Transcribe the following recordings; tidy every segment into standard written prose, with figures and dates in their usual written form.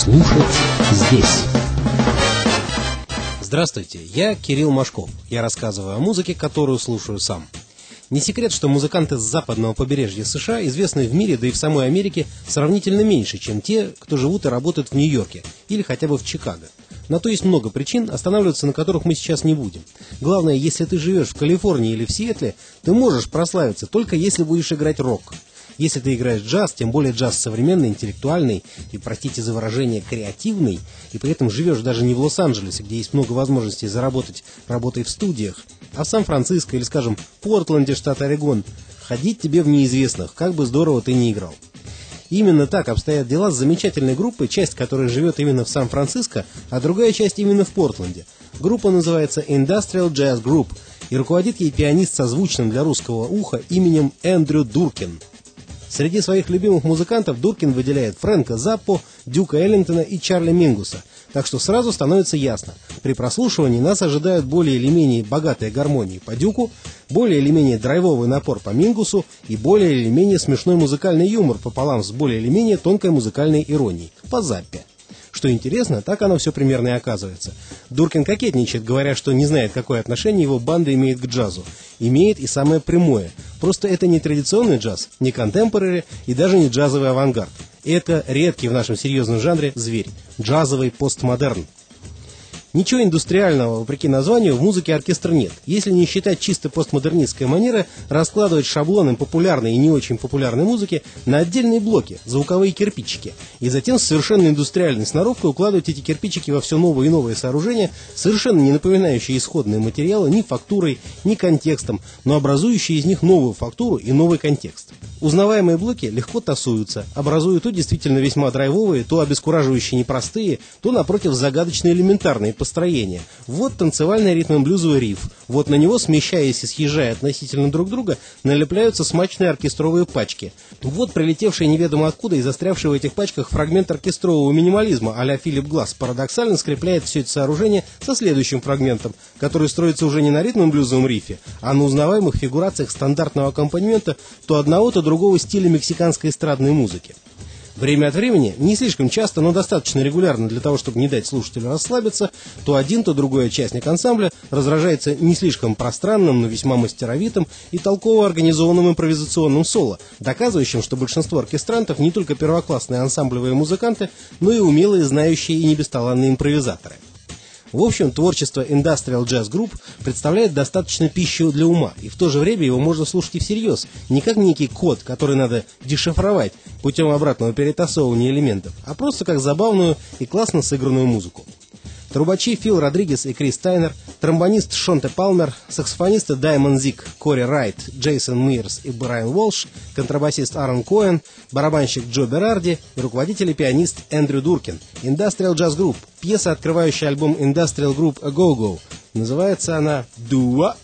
Слушать здесь. Здравствуйте, я Кирилл Машков. Я рассказываю о музыке, которую слушаю сам. Не секрет, что музыканты с западного побережья США известны в мире, да и в самой Америке, сравнительно меньше, чем те, кто живут и работают в Нью-Йорке или хотя бы в Чикаго. На то есть много причин, останавливаться на которых мы сейчас не будем. Главное, если ты живешь в Калифорнии или в Сиэтле, ты можешь прославиться только если будешь играть рок. Если ты играешь джаз, тем более джаз современный, интеллектуальный и, простите за выражение, креативный, и при этом живешь даже не в Лос-Анджелесе, где есть много возможностей заработать работой в студиях, а в Сан-Франциско или, скажем, Портленде, штат Орегон, ходить тебе в неизвестных, как бы здорово ты ни играл. Именно так обстоят дела с замечательной группой, часть которой живет именно в Сан-Франциско, а другая часть именно в Портленде. Группа называется Industrial Jazz Group, и руководит ей пианист со звучным для русского уха именем Эндрю Дуркин. Среди своих любимых музыкантов Дуркин выделяет Фрэнка Заппо, Дюка Эллингтона и Чарли Мингуса. Так что сразу становится ясно, при прослушивании нас ожидают более или менее богатые гармонии по Дюку, более или менее драйвовый напор по Мингусу и более или менее смешной музыкальный юмор пополам с более или менее тонкой музыкальной иронией по Заппе. Что интересно, так оно все примерно и оказывается. Дуркин кокетничает, говоря, что не знает, какое отношение его банда имеет к джазу. Имеет и самое прямое. Просто это не традиционный джаз, не контемпорари и даже не джазовый авангард. Это редкий в нашем серьезном жанре зверь. Джазовый постмодерн. Ничего индустриального, вопреки названию, в музыке оркестра нет, если не считать чисто постмодернистской манеры раскладывать шаблоны популярной и не очень популярной музыки на отдельные блоки, звуковые кирпичики, и затем с совершенно индустриальной сноровкой укладывать эти кирпичики во все новые и новые сооружения, совершенно не напоминающие исходные материалы ни фактурой, ни контекстом, но образующие из них новую фактуру и новый контекст. Узнаваемые блоки легко тасуются, образуя то действительно весьма драйвовые, то обескураживающие непростые, то, напротив, загадочные элементарные построения. Вот танцевальный ритм-блюзовый риф. Вот на него, смещаясь и съезжая относительно друг друга, налепляются смачные оркестровые пачки. Вот прилетевший неведомо откуда и застрявший в этих пачках фрагмент оркестрового минимализма а-ля Филипп Гласс парадоксально скрепляет все это сооружение со следующим фрагментом, который строится уже не на ритм-блюзовом рифе, а на узнаваемых фигурациях стандартного аккомпанемента то одного, то другого стиля мексиканской эстрадной музыки. Время от времени, не слишком часто, но достаточно регулярно для того, чтобы не дать слушателю расслабиться, то один, то другой участник ансамбля разражается не слишком пространным, но весьма мастеровитым и толково организованным импровизационным соло, доказывающим, что большинство оркестрантов не только первоклассные ансамблевые музыканты, но и умелые, знающие и небесталанные импровизаторы. В общем, творчество Industrial Jazz Group представляет достаточно пищу для ума, и в то же время его можно слушать и всерьез, не как некий код, который надо дешифровать путем обратного перетасовывания элементов, а просто как забавную и классно сыгранную музыку. Трубачи Фил Родригес и Крис Тайнер, тромбонист Шонте Палмер, саксофонисты Даймон Зик, Кори Райт, Джейсон Мирс и Брайан Уолш, контрабасист Аарон Коэн, барабанщик Джо Берарди и руководитель и пианист Эндрю Дуркин. Industrial Jazz Group, пьеса, открывающая альбом Industrial Group A Go-Go. Называется она «Дуа».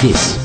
здесь.